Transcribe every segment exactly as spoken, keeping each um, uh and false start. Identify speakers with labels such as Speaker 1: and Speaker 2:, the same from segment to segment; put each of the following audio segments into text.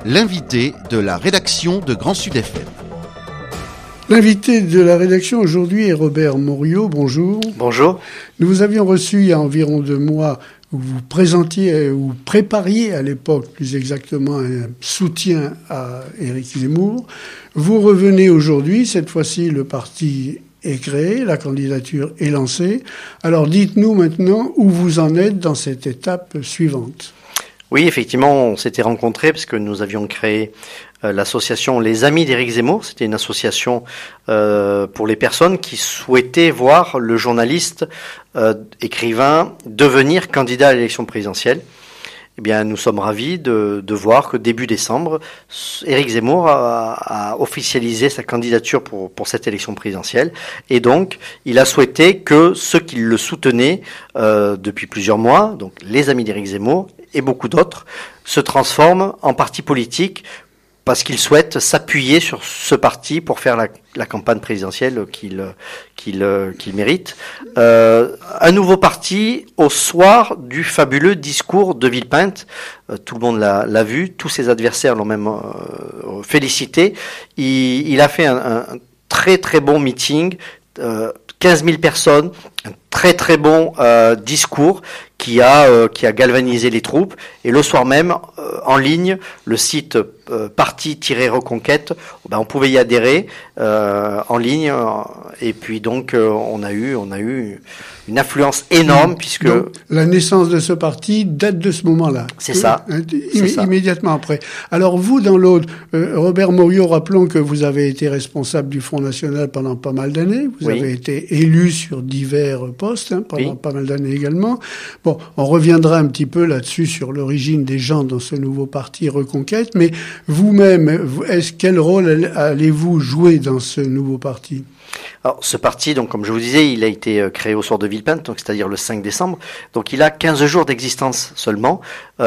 Speaker 1: l'invité de la rédaction de Grand Sud F M.
Speaker 2: L'invité de la rédaction aujourd'hui est Robert Moriot. Bonjour.
Speaker 3: Bonjour.
Speaker 2: Nous vous avions reçu il y a environ deux mois où vous présentiez ou prépariez à l'époque plus exactement un soutien à Éric Zemmour. Vous revenez aujourd'hui, cette fois-ci le parti est créé, la candidature est lancée. Alors dites-nous maintenant où vous en êtes dans cette étape suivante.
Speaker 3: Oui, effectivement, on s'était rencontrés parce que nous avions créé euh, l'association Les Amis d'Éric Zemmour. C'était une association euh, pour les personnes qui souhaitaient voir le journaliste euh, écrivain devenir candidat à l'élection présidentielle. Eh bien, nous sommes ravis de, de voir que début décembre, Éric Zemmour a, a officialisé sa candidature pour, pour cette élection présidentielle. Et donc, il a souhaité que ceux qui le soutenaient euh, depuis plusieurs mois, donc les amis d'Éric Zemmour et beaucoup d'autres, se transforment en parti politique parce qu'il souhaite s'appuyer sur ce parti pour faire la, la campagne présidentielle qu'il qu'il qu'il mérite. Euh, un nouveau parti au soir du fabuleux discours de Villepinte. Euh, tout le monde l'a, l'a vu, tous ses adversaires l'ont même euh, félicité. Il, il a fait un, un très très bon meeting, euh, quinze mille personnes, un très très bon euh, discours qui a euh, qui a galvanisé les troupes. Et le soir même, euh, en ligne, le site euh, parti-reconquête, ben, on pouvait y adhérer euh, en ligne. Euh, et puis donc euh, on a eu on a eu une influence énorme, puisque
Speaker 2: donc, la naissance de ce parti date de ce moment-là.
Speaker 3: C'est ça.
Speaker 2: Euh,
Speaker 3: c'est
Speaker 2: immé-
Speaker 3: ça.
Speaker 2: Immédiatement après. Alors vous, dans l'autre, euh, Robert Moriot, rappelons que vous avez été responsable du Front National pendant pas mal d'années. Vous
Speaker 3: Oui.
Speaker 2: avez été élu sur divers postes hein, pendant
Speaker 3: Oui.
Speaker 2: pas mal d'années également. Bon, on reviendra un petit peu là-dessus sur l'origine des gens dans ce nouveau parti Reconquête. Mais vous-même, vous- est-ce quel rôle allez-vous jouer dans ce nouveau parti ?
Speaker 3: Alors, ce parti, donc, comme je vous disais, il a été euh, créé au soir de Villepinte, donc c'est-à-dire le cinq décembre. Donc, il a quinze jours d'existence seulement,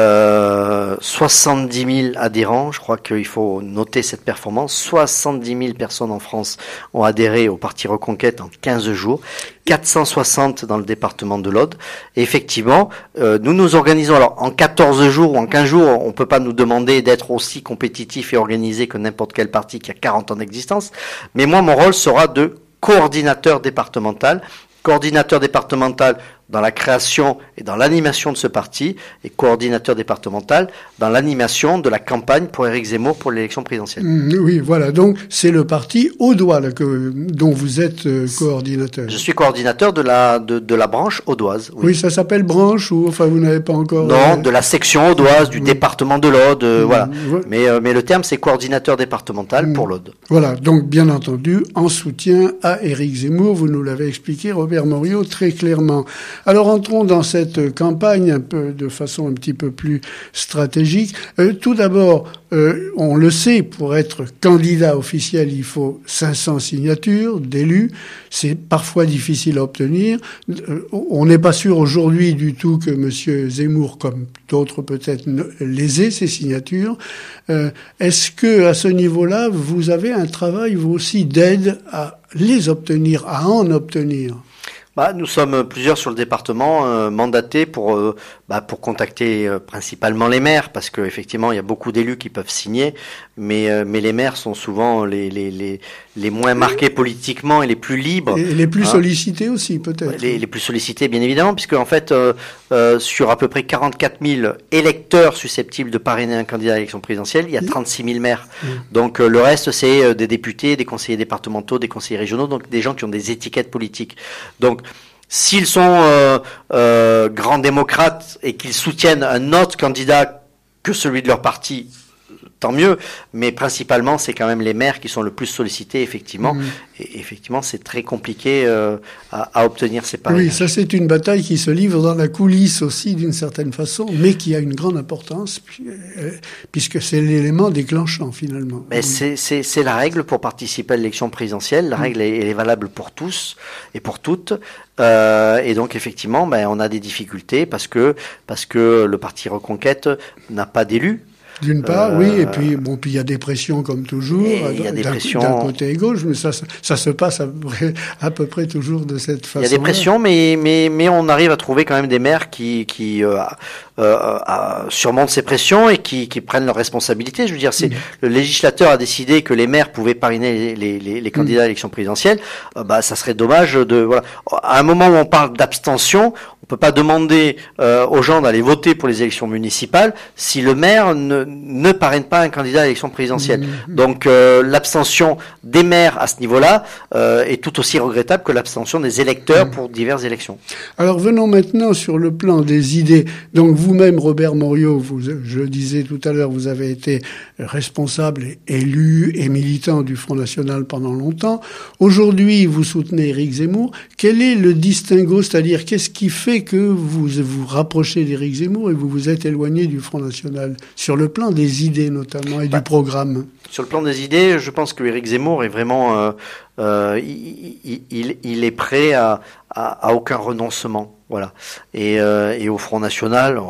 Speaker 3: euh, soixante-dix mille adhérents. Je crois qu'il faut noter cette performance. soixante-dix mille personnes en France ont adhéré au parti Reconquête en quinze jours. quatre cent soixante dans le département de l'Aude. Et effectivement, euh, nous nous organisons. Alors, en quatorze jours ou en quinze jours, on peut pas nous demander d'être aussi compétitif et organisé que n'importe quel parti qui a quarante ans d'existence. Mais moi, mon rôle sera de coordinateur départemental, coordinateur départemental dans la création et dans l'animation de ce parti, et coordinateur départemental dans l'animation de la campagne pour Éric Zemmour pour l'élection présidentielle.
Speaker 2: Mmh, oui, voilà. Donc, c'est le parti Audois là, que, dont vous êtes euh, coordinateur.
Speaker 3: Je suis coordinateur de la de, de la branche audoise.
Speaker 2: Oui. oui, ça s'appelle branche ou enfin vous n'avez pas encore.
Speaker 3: Non,
Speaker 2: euh...
Speaker 3: de la section audoise du
Speaker 2: oui.
Speaker 3: département de l'Aude, euh,
Speaker 2: Mmh,
Speaker 3: voilà.
Speaker 2: ouais.
Speaker 3: Mais euh, mais le terme c'est coordinateur départemental
Speaker 2: Mmh.
Speaker 3: pour l'Aude.
Speaker 2: Voilà. Donc, bien entendu, en soutien à Éric Zemmour, vous nous l'avez expliqué, Robert Moriot, très clairement. Alors, entrons dans cette campagne un peu de façon un petit peu plus stratégique. Euh, tout d'abord, euh, on le sait, pour être candidat officiel, il faut cinq cents signatures d'élus. C'est parfois difficile à obtenir. Euh, on n'est pas sûr aujourd'hui du tout que M. Zemmour, comme d'autres peut-être, les ait, ces signatures. Euh, est-ce que, à ce niveau-là, vous avez un travail, vous aussi, d'aide à les obtenir, à en obtenir ?
Speaker 3: Bah, nous sommes plusieurs sur le département euh, mandatés pour euh, bah, pour contacter euh, principalement les maires, parce que effectivement il y a beaucoup d'élus qui peuvent signer, mais euh, mais les maires sont souvent les les les les moins marqués politiquement et les plus libres,
Speaker 2: et les plus
Speaker 3: hein.
Speaker 2: sollicités aussi peut-être.
Speaker 3: Les, les plus sollicités bien évidemment, puisque en fait euh, euh, sur à peu près quarante-quatre mille électeurs susceptibles de parrainer un candidat à l'élection présidentielle, il y a trente-six mille maires. Mmh. Donc euh, le reste c'est euh, des députés, des conseillers départementaux, des conseillers régionaux, donc des gens qui ont des étiquettes politiques. Donc s'ils sont euh, euh, grands démocrates et qu'ils soutiennent un autre candidat que celui de leur parti, tant mieux, mais principalement c'est quand même les maires qui sont le plus sollicités, effectivement. Mmh. Et effectivement, c'est très compliqué euh, à, à obtenir ces parrainages.
Speaker 2: Oui, ça c'est une bataille qui se livre dans la coulisse aussi d'une certaine façon, mais qui a une grande importance puisque c'est l'élément déclenchant finalement.
Speaker 3: Mais c'est, c'est, c'est la règle pour participer à l'élection présidentielle. La règle, elle est valable pour tous et pour toutes. Euh, et donc effectivement, ben, on a des difficultés parce que parce que le parti Reconquête n'a pas d'élus.
Speaker 2: D'une part,
Speaker 3: euh,
Speaker 2: oui, et puis bon, puis il y a des pressions comme toujours,
Speaker 3: il y a des
Speaker 2: d'un,
Speaker 3: pressions
Speaker 2: d'un côté et gauche, mais ça, ça se passe à peu près, à peu près toujours de cette façon.
Speaker 3: Il y a des pressions, mais mais mais on arrive à trouver quand même des maires qui qui euh, euh, surmontent ces pressions et qui, qui prennent leurs responsabilités. Je veux dire, c'est mmh. le législateur a décidé que les maires pouvaient parrainer les, les, les candidats mmh. à l'élection présidentielle. Euh, bah, ça serait dommage de voilà. À un moment où on parle d'abstention, on peut pas demander euh, aux gens d'aller voter pour les élections municipales si le maire ne, ne parraine pas un candidat à l'élection présidentielle. Mmh. Donc euh, l'abstention des maires à ce niveau-là euh, est tout aussi regrettable que l'abstention des électeurs mmh. pour diverses élections.
Speaker 2: Alors venons maintenant sur le plan des idées. Donc vous-même, Robert Moriot, vous, je le disais tout à l'heure, vous avez été responsable, et élu et militant du Front National pendant longtemps. Aujourd'hui, vous soutenez Éric Zemmour. Quel est le distinguo, c'est-à-dire qu'est-ce qui fait que vous vous rapprochez d'Éric Zemmour et vous vous êtes éloigné du Front National, sur le plan des idées notamment et bah, du programme?
Speaker 3: Sur le plan des idées, je pense que Éric Zemmour est vraiment, euh, euh, il, il, il est prêt à, à, à aucun renoncement, voilà. Et, euh, et au Front National, alors,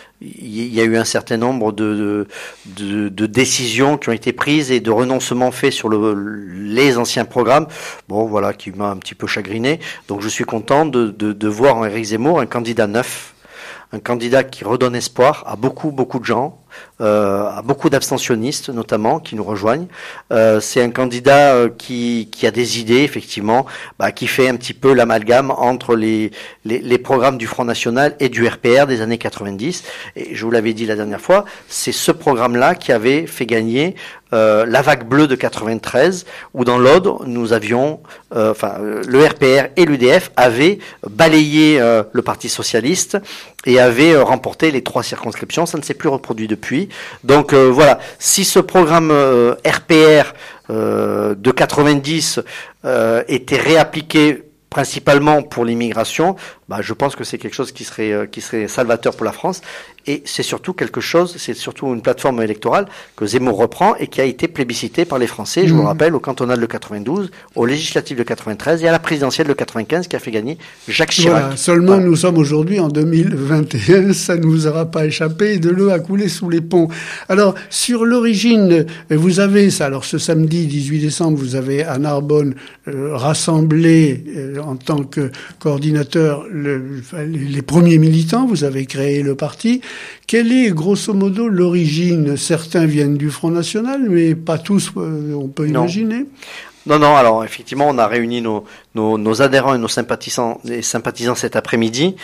Speaker 3: il y a eu un certain nombre de, de, de décisions qui ont été prises et de renoncements faits sur le, les anciens programmes. Bon, voilà, qui m'a un petit peu chagriné. Donc, je suis content de, de, de voir en Éric Zemmour un candidat neuf, un candidat qui redonne espoir à beaucoup, beaucoup de gens, euh, à beaucoup d'abstentionnistes notamment qui nous rejoignent. Euh, c'est un candidat euh, qui, qui a des idées, effectivement, bah, qui fait un petit peu l'amalgame entre les, les, les programmes du Front National et du R P R des années quatre-vingt-dix. Et je vous l'avais dit la dernière fois, c'est ce programme-là qui avait fait gagner euh, la vague bleue de quatre-vingt-treize, où dans l'Aude, nous avions, euh, enfin, le R P R et l'U D F avaient balayé euh, le Parti Socialiste et avaient euh, remporté les trois circonscriptions. Ça ne s'est plus reproduit depuis. Donc euh, voilà, si ce programme euh, R P R euh, de quatre-vingt-dix euh, était réappliqué principalement pour l'immigration, bah, je pense que c'est quelque chose qui serait euh, qui serait salvateur pour la France. Et c'est surtout quelque chose, c'est surtout une plateforme électorale que Zemmour reprend et qui a été plébiscitée par les Français, je mmh. vous le rappelle, au cantonal de quatre-vingt-douze, au législatif de quatre-vingt-treize et à la présidentielle de quatre-vingt-quinze qui a fait gagner Jacques Chirac.
Speaker 2: Voilà, seulement voilà. Nous sommes aujourd'hui en deux mille vingt et un, ça ne vous aura pas échappé, de l'eau a coulé sous les ponts. Alors, sur l'origine, vous avez ça, alors ce samedi dix-huit décembre, vous avez à Narbonne euh, rassemblé euh, en tant que coordinateur le, les premiers militants, vous avez créé le parti. Quelle est, grosso modo, l'origine? Certains viennent du Front National, mais pas tous, on peut
Speaker 3: non.
Speaker 2: imaginer.
Speaker 3: Non, non, alors effectivement, on a réuni nos, nos, nos adhérents et nos sympathisants, les sympathisants cet après-midi.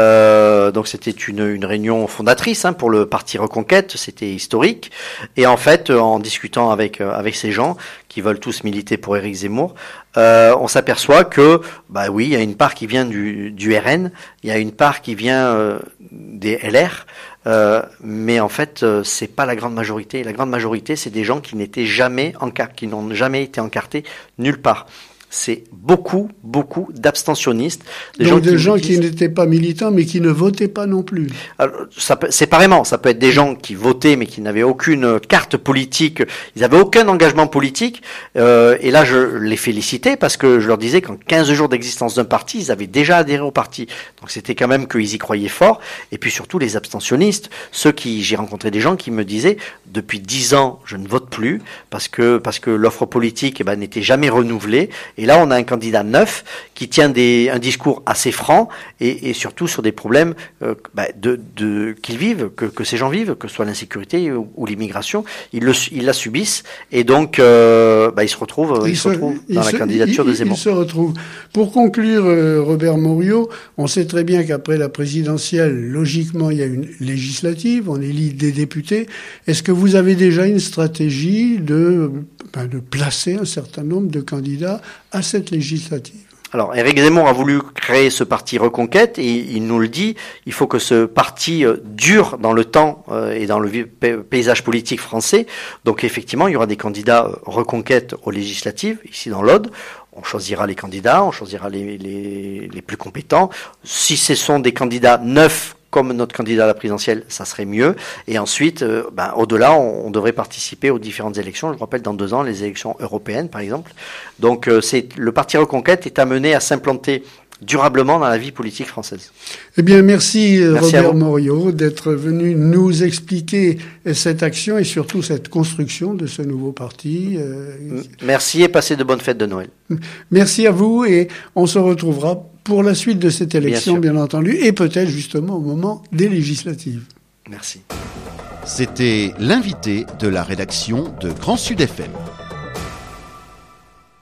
Speaker 3: Euh, donc c'était une, une réunion fondatrice hein, pour le parti Reconquête, c'était historique. Et en fait, en discutant avec, avec ces gens qui veulent tous militer pour Éric Zemmour, euh, on s'aperçoit que, bah oui, il y a une part qui vient du, du R N, il y a une part qui vient euh, des L R, Euh, mais en fait, euh, c'est pas la grande majorité. La grande majorité, c'est des gens qui n'étaient jamais encar- qui n'ont jamais été encartés nulle part. C'est beaucoup, beaucoup d'abstentionnistes.
Speaker 2: Des Donc gens des qui gens qui n'étaient pas militants, mais qui ne votaient pas non plus.
Speaker 3: Alors, ça peut, séparément, ça peut être des gens qui votaient, mais qui n'avaient aucune carte politique, ils n'avaient aucun engagement politique. Euh, et là, je les félicitais parce que je leur disais qu'en quinze jours d'existence d'un parti, ils avaient déjà adhéré au parti. Donc c'était quand même qu'ils y croyaient fort. Et puis surtout les abstentionnistes, ceux qui, j'ai rencontré des gens qui me disaient, depuis dix ans, je ne vote plus parce que parce que l'offre politique, eh ben, n'était jamais renouvelée. Et là, on a un candidat neuf qui tient des, un discours assez franc et, et surtout sur des problèmes euh, bah, de, de, qu'ils vivent, que, que ces gens vivent, que ce soit l'insécurité ou, ou l'immigration. Ils, le, ils la subissent et donc euh, bah, ils se retrouvent, ils, ils se retrouvent dans la se, candidature
Speaker 2: ils,
Speaker 3: de Zemmour.
Speaker 2: Ils se retrouvent. Pour conclure, euh, Robert Moriot, on sait très bien qu'après la présidentielle, logiquement, il y a une législative, on élit des députés. Est-ce que vous avez déjà une stratégie de, ben, de placer un certain nombre de candidats à cette législative?
Speaker 3: Alors, Éric Zemmour a voulu créer ce parti Reconquête et il nous le dit, il faut que ce parti dure dans le temps et dans le paysage politique français. Donc, effectivement, il y aura des candidats Reconquête aux législatives, ici dans l'Aude. On choisira les candidats, on choisira les, les, les plus compétents. Si ce sont des candidats neufs, comme notre candidat à la présidentielle, ça serait mieux. Et ensuite, euh, ben, au-delà, on, on devrait participer aux différentes élections. Je vous rappelle, dans deux ans, les élections européennes, par exemple. Donc, euh, c'est le parti Reconquête est amené à s'implanter durablement dans la vie politique française.
Speaker 2: Eh bien, merci, merci Robert Moriot d'être venu nous expliquer cette action et surtout cette construction de ce nouveau parti.
Speaker 3: Merci et passez de bonnes fêtes de Noël.
Speaker 2: Merci à vous et on se retrouvera pour la suite de cette élection, bien,
Speaker 3: bien
Speaker 2: entendu, et peut-être justement au moment des législatives.
Speaker 3: Merci.
Speaker 1: C'était l'invité de la rédaction de Grand Sud F M.